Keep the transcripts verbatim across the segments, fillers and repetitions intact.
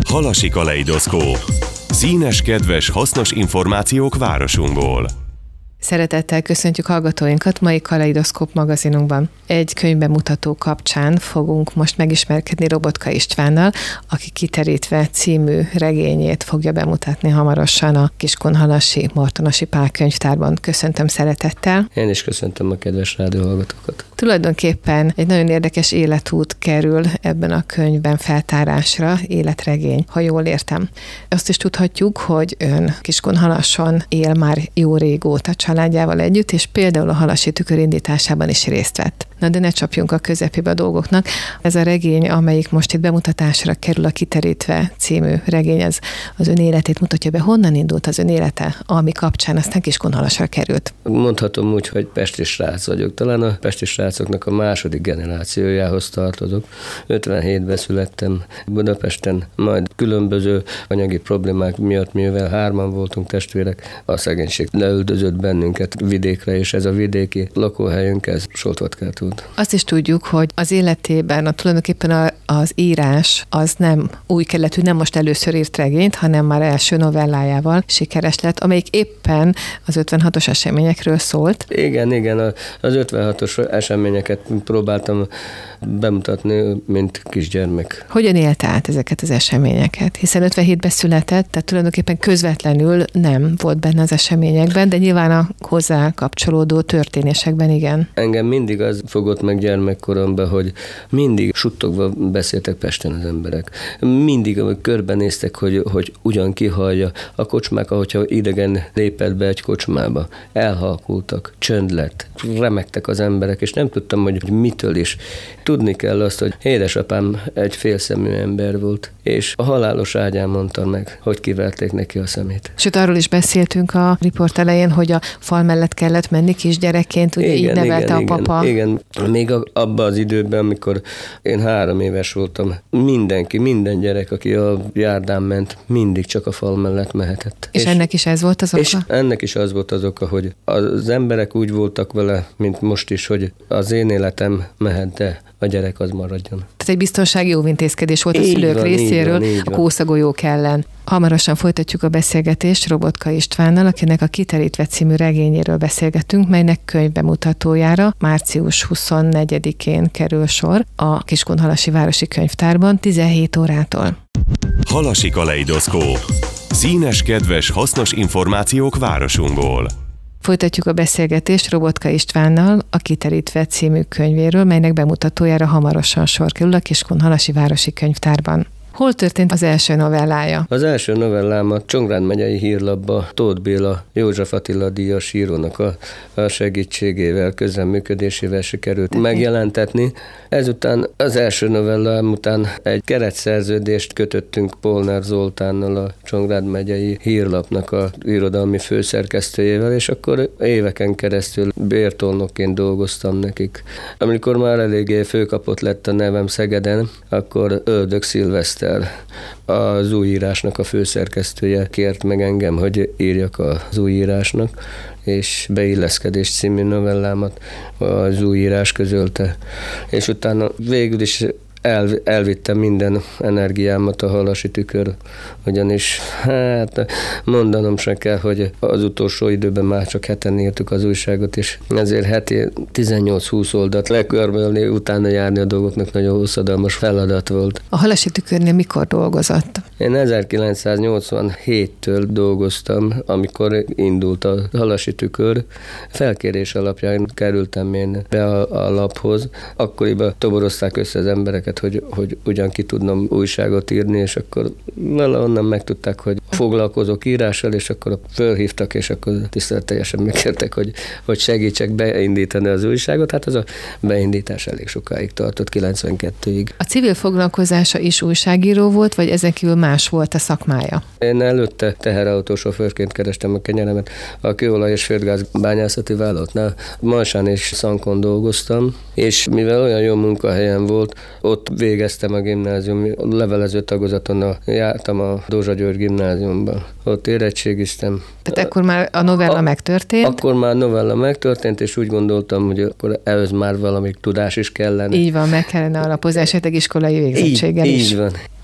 Halasi kaleidoszkóp. Színes, kedves, hasznos információk városunkból. Szeretettel köszöntjük hallgatóinkat mai Kaleidoszkóp magazinunkban. Egy könyvbemutató kapcsán fogunk most megismerkedni Robotka Istvánnal, aki Kiterítve című regényét fogja bemutatni hamarosan a Kiskunhalasi Martonasi Pál könyvtárban. Köszöntöm szeretettel. Én is köszöntöm a kedves rádióhallgatókat. Tulajdonképpen egy nagyon érdekes életút kerül ebben a könyvben feltárásra, életregény, ha jól értem. Azt is tudhatjuk, hogy ön Kiskunhalason él már jó régóta családjával együtt, és például a halasi tükör indításában is részt vett. Na de ne csapjunk a közepébe a dolgoknak. Ez a regény, amelyik most itt bemutatásra kerül, a Kiterítve című regény, ez az ön életét mutatja be. Honnan indult az ön élete, ami kapcsán aztán Kiskunhalasra került? Mondhatom úgy, hogy pesti srác vagyok. Talán a pesti srácoknak a második generációjához tartozok. ötvenhétben születtem Budapesten, majd különböző anyagi problémák miatt, mivel hárman voltunk testvérek, a szegénység leüldözött bennünket vidékre, és ez a vidéki lakóhelyünk, ez Soltvatkát út. Azt is tudjuk, hogy az életében a, tulajdonképpen a, az írás az nem új keletű, nem most először írt regényt, hanem már első novellájával sikeres lett, amelyik éppen az ötvenhatos eseményekről szólt. Igen, igen, az ötvenhatos eseményeket próbáltam bemutatni, mint kisgyermek. Hogyan élte át ezeket az eseményeket? Hiszen ötvenhétben született, tehát tulajdonképpen közvetlenül nem volt benne az eseményekben, de nyilván a hozzá kapcsolódó történésekben igen. Engem mindig az fogott meg gyermekkoromban, hogy mindig suttogva beszéltek Pesten az emberek. Mindig körbenéztek, hogy, hogy ugyan kihallja. A kocsmák, ahogyha idegen lépett be egy kocsmába, elhalkultak, csönd lett, remegtek az emberek, és nem tudtam, hogy mitől is. Tudni kell azt, hogy édesapám egy félszemű ember volt, és a halálos ágyán mondta meg, hogy kiverték neki a szemét. Sőt, arról is beszéltünk a riport elején, hogy a fal mellett kellett menni kisgyerekként, ugye igen, így nevelte igen, a papa. Igen, igen. Még abban az időben, amikor én három éves voltam, mindenki, minden gyerek, aki a járdán ment, mindig csak a fal mellett mehetett. És, és ennek is ez volt az oka? És ennek is az volt az oka, hogy az emberek úgy voltak vele, mint most is, hogy az én életem mehet, de a gyerek az maradjon. Tehát egy biztonsági óvintézkedés volt a így szülők van, részéről így van, így a kószagolyók ellen. Hamarosan folytatjuk a beszélgetést Robotka Istvánnal, akinek a Kiterítve című regényéről beszélgetünk, melynek könyvbemutatójára március huszonnegyedikén kerül sor a Kiskunhalasi Városi Könyvtárban tizenhét órától. Halasi kaleidoszkóp. Színes, kedves, hasznos információk városunkból. Folytatjuk a beszélgetést Robotka Istvánnal a Kiterítve című könyvéről, melynek bemutatójára hamarosan sor kerül a Kiskunhalasi Városi Könyvtárban. Hol történt az első novellája? Az első novellám a Csongrád megyei hírlapba Tóth Béla, József Attila díjas írónak a, a segítségével, közreműködésével sikerült megjelentetni. Ezután az első novellám után egy keretszerződést kötöttünk Polnár Zoltánnal, a Csongrád megyei hírlapnak a irodalmi főszerkesztőjével, és akkor éveken keresztül bértolnokként dolgoztam nekik. Amikor már eléggé főkapott lett a nevem Szegeden, akkor Öldök Szilveszter, az újírásnak a főszerkesztője kért meg engem, hogy írjak az újírásnak, és Beilleszkedés című novellámat az újírás közölte. És utána végül is El, elvittem minden energiámat a Halasi tükör, ugyanis hát mondanom se kell, hogy az utolsó időben már csak heten írtuk az újságot, és ezért heti tizennyolc-húsz oldalt lekörbölni, utána járni a dolgoknak nagyon hosszadalmas feladat volt. A Halasi tükörnél mikor dolgozott? Én ezerkilencszáznyolcvanhéttől dolgoztam, amikor indult a Halasi tükör. Felkérés alapján kerültem én be a, a laphoz. Akkoriban toborozták össze az embereket, Hogy, hogy ugyan ki tudnom újságot írni, és akkor valahonnan megtudták, hogy foglalkozok írással, és akkor fölhívtak, és akkor tiszteletteljesen megkértek, hogy, hogy segítsek beindítani az újságot. Hát az a beindítás elég sokáig tartott, kilencvenkettőig. A civil foglalkozása is újságíró volt, vagy ezen kívül más volt a szakmája? Én előtte teherautósofőrként kerestem a kenyeremet a kőolaj és földgáz bányászati vállalatnál. Majsán és Szankon dolgoztam, és mivel olyan jó munkahelyem volt, ott végeztem a gimnázium, levelező tagozaton a, jártam a Dózsa György gimnáziumban. Ott érettségiztem. Tehát akkor már a novella a, megtörtént? Akkor már novella megtörtént, és úgy gondoltam, hogy akkor ehhez már valami tudás is kellene. Így van, meg kellene alapozás, egy iskolai végzettséggel így, is. Így van.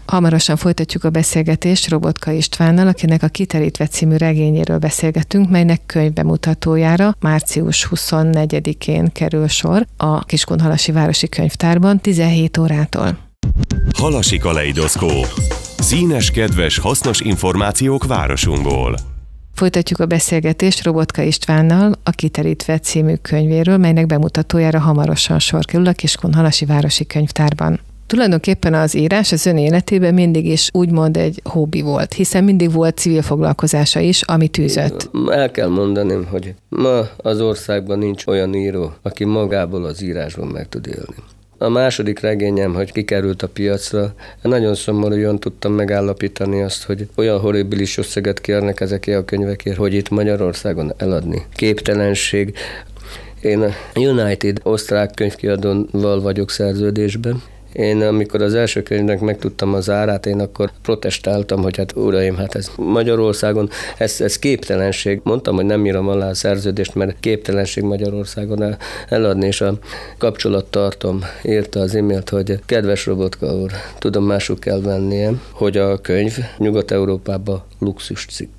Hamarosan folytatjuk a beszélgetést Robotka Istvánnal, akinek a Kiterítve című regényéről beszélgetünk, melynek könyvbemutatójára március huszonnegyedikén kerül sor a Kiskunhalasi Városi Könyvtárban tizenhét órától. Halasi kaleidoszkóp. Színes, kedves, hasznos információk városunkból. Folytatjuk a beszélgetést Robotka Istvánnal a Kiterítve című könyvéről, melynek bemutatójára hamarosan sor kerül a Kiskunhalasi Városi Könyvtárban. Tulajdonképpen az írás az ön életében mindig is úgymond egy hobbi volt, hiszen mindig volt civil foglalkozása is, ami tűzött. El kell mondanom, hogy ma az országban nincs olyan író, aki magából az írásban meg tud élni. A második regényem, hogy kikerült a piacra, nagyon szomorúan tudtam megállapítani azt, hogy olyan horribilis összeget kérnek ezekért a könyvekért, hogy itt Magyarországon eladni. Képtelenség. Én a United osztrák könyvkiadóval vagyok szerződésben. Én amikor az első könyvnek megtudtam az árát, én akkor protestáltam, hogy hát uraim, hát ez Magyarországon, ez, ez képtelenség. Mondtam, hogy nem írom alá a szerződést, mert képtelenség Magyarországon el, eladni, és a kapcsolattartom írta az e-mailt, hogy kedves Robotka úr, tudomásul kell vennie, hogy a könyv Nyugat-Európában luxus cikk.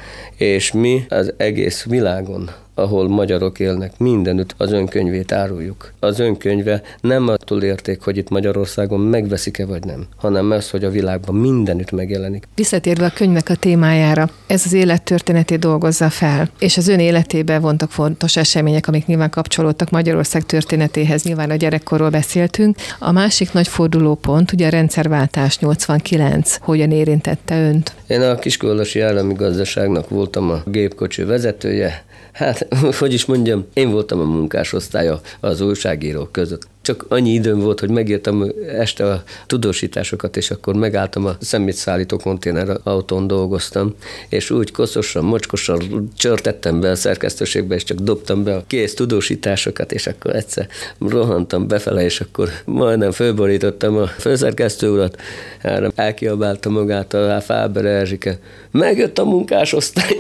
És mi az egész világon, ahol magyarok élnek, mindenütt az önkönyvét áruljuk. Az önkönyve nem attól érték, hogy itt Magyarországon megveszik-e vagy nem, hanem az, hogy a világban mindenütt megjelenik. Visszatérve a könyvnek a témájára, ez az élettörténetét dolgozza fel, és az ön életében vontak fontos események, amik nyilván kapcsolódtak Magyarország történetéhez, nyilván a gyerekkorról beszéltünk. A másik nagy fordulópont, ugye a rendszerváltás nyolcvankilenc, hogyan érintette önt? Én a Kiskunhalasi Állami Gazdaságnak voltam a gépkocsi vezetője. Hát, hogy is mondjam, én voltam a munkásosztálya az újságírók között. Csak annyi időm volt, hogy megírtam este a tudósításokat, és akkor megálltam a szemétszállító konténer autón dolgoztam, és úgy koszosan, mocskosan csörtettem be a szerkesztőségbe, és csak dobtam be a kész tudósításokat, és akkor egyszer rohantam befele, és akkor majdnem fölborítottam a főszerkesztő urat, erre elkiabálta magát a Fáber Erzsike. Megjött a munkásosztály!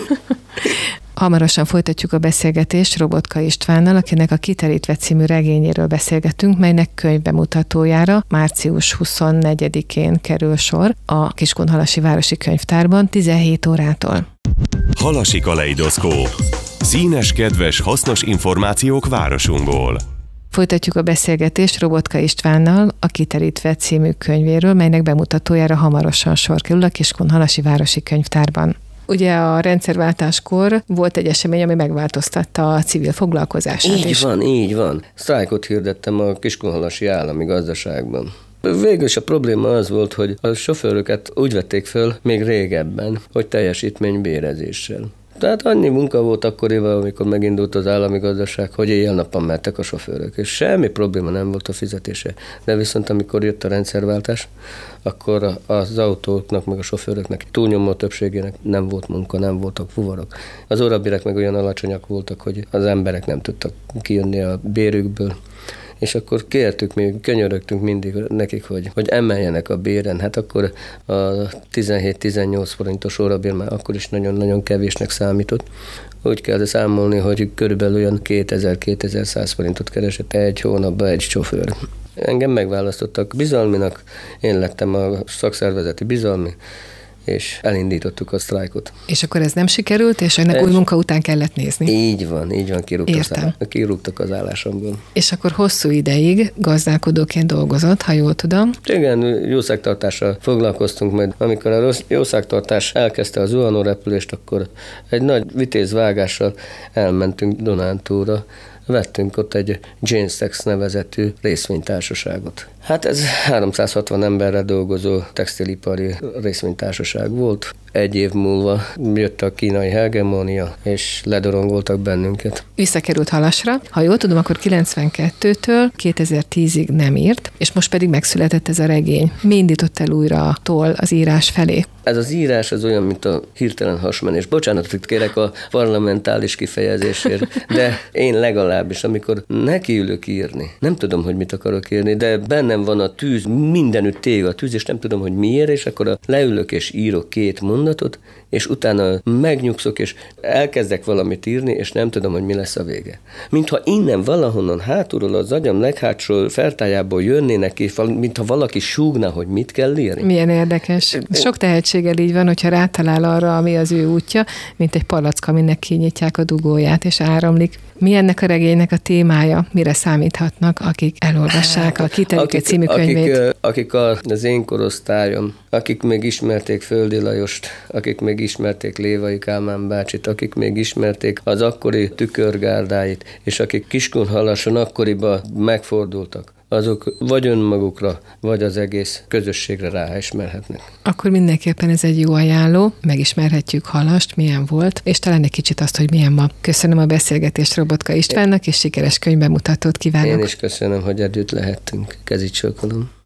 Hamarosan folytatjuk a beszélgetést Robotka Istvánnal, akinek a Kiterítve című regényéről beszélgetünk, melynek könyvbemutatójára március huszonnegyedikén kerül sor a Kiskunhalasi Városi Könyvtárban tizenhét órától. Halasi kaleidoszkóp. Színes, kedves, hasznos információk városunkból. Folytatjuk a beszélgetést Robotka Istvánnal a Kiterítve című könyvéről, melynek bemutatójára hamarosan sor kerül a Kiskunhalasi Városi Könyvtárban. Ugye a rendszerváltáskor volt egy esemény, ami megváltoztatta a civil foglalkozását. Így is. van, így van. Sztrájkot hirdettem a Kiskunhalasi Állami Gazdaságban. Végül is a probléma az volt, hogy a sofőröket úgy vették föl még régebben, hogy teljesítménybérezéssel. Tehát annyi munka volt akkoriban, amikor megindult az állami gazdaság, hogy éjjel-nappal mentek a sofőrök, és semmi probléma nem volt a fizetése. De viszont amikor jött a rendszerváltás, akkor az autóknak, meg a sofőröknek túlnyomó többségének nem volt munka, nem voltak fuvarok. Az órabérek meg olyan alacsonyak voltak, hogy az emberek nem tudtak kijönni a bérükből. És akkor kértük, mi könyörögtünk mindig nekik, hogy, hogy emeljenek a béren. Hát akkor a tizenhét-tizennyolc forintos órabér már akkor is nagyon-nagyon kevésnek számított. Úgy kell számolni, hogy körülbelül olyan kétezer-kétezer-száz forintot keresett egy hónapban egy sofőr. Engem megválasztottak bizalminak, én lettem a szakszervezeti bizalmi, és elindítottuk a sztrájkot. És akkor ez nem sikerült, és ennek ez... új munka után kellett nézni? Így van, így van, kirúgtak, az, kirúgtak az állásomból. És akkor hosszú ideig gazdálkodóként dolgozott, ha jól tudom. Igen, jószágtartással foglalkoztunk, majd amikor a jószágtartás elkezdte a zuhanórepülést, akkor egy nagy vitézvágással elmentünk Dunántúlra, vettünk ott egy Genestex nevezetű részvénytársaságot. Hát ez háromszázhatvan emberre dolgozó textilipari részvénytársaság volt. Egy év múlva jött a kínai hegemónia, és ledorongoltak bennünket. Visszakerült Halasra. Ha jól tudom, akkor kilencvenkettőtől kétezer-tízig nem írt, és most pedig megszületett ez a regény. Mi indított el újra a toll az írás felé? Ez az írás az olyan, mint a hirtelen hasmenés. Bocsánatot kérek a parlamentális kifejezésért, de én legalább legalábbis, amikor nekiülök írni, nem tudom, hogy mit akarok írni, de bennem van a tűz, mindenütt ég a tűz, és nem tudom, hogy miért, és akkor leülök és írok két mondatot, és utána megnyugszok, és elkezdek valamit írni, és nem tudom, hogy mi lesz a vége. Mintha innen valahonnan hátulról az agyam leghátsó fertájából jönnének, és mintha valaki súgna, hogy mit kell írni. Milyen érdekes. Sok tehetséggel így van, hogyha rátalál arra, ami az ő útja, mint egy palack, aminek kinyitják a dugóját, és áramlik. Mi ennek a regénynek a témája? Mire számíthatnak, akik elolvassák a Kiterike című könyvét? Akik, akik az én korosztályom, akik még ismerték Földi Lajost, akik még ismerték Lévai Kálmán bácsit, akik még ismerték az akkori tükörgárdáit, és akik Kiskunhalason akkoriban megfordultak, azok vagy önmagukra, vagy az egész közösségre ráismerhetnek. Akkor mindenképpen ez egy jó ajánló, megismerhetjük Halast, milyen volt, és talán egy kicsit azt, hogy milyen ma. Köszönöm a beszélgetést Robotka Istvánnak, és sikeres könyvbemutatót kívánok. Én is köszönöm, hogy együtt lehettünk. Kezit csókolom.